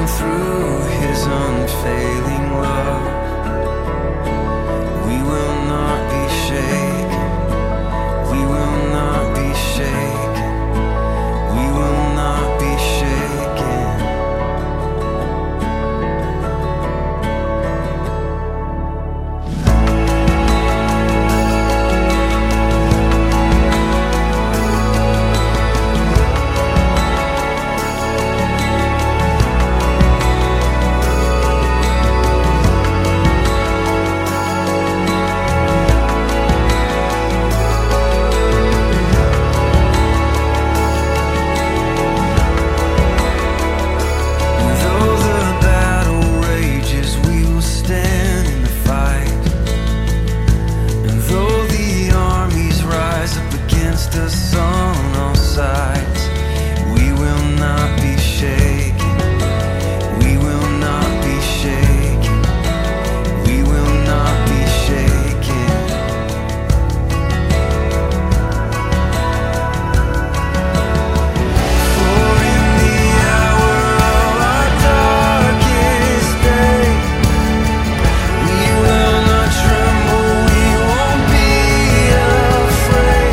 through his unfailing love, we will not be shaken. We will not be shaken. We will not be shaken. Us on all sides, we will not be shaken. We will not be shaken. We will not be shaken. For in the hour of our darkest day, we will not tremble, we won't be afraid.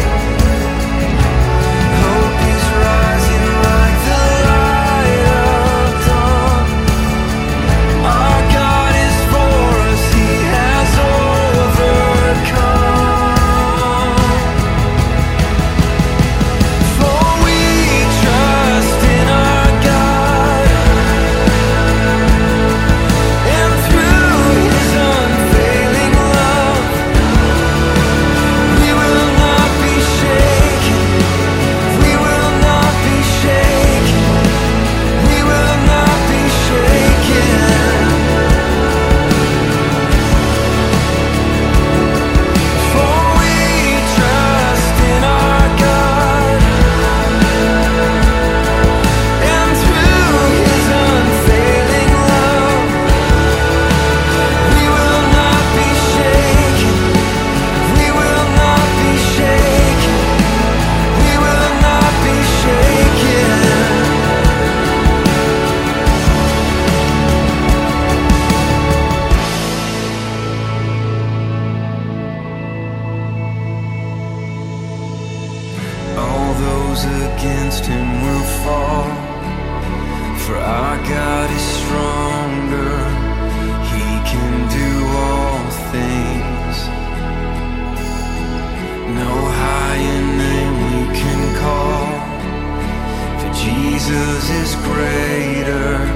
Against him will fall, for our God is stronger. He can do all things. No higher name we can call, for Jesus is greater.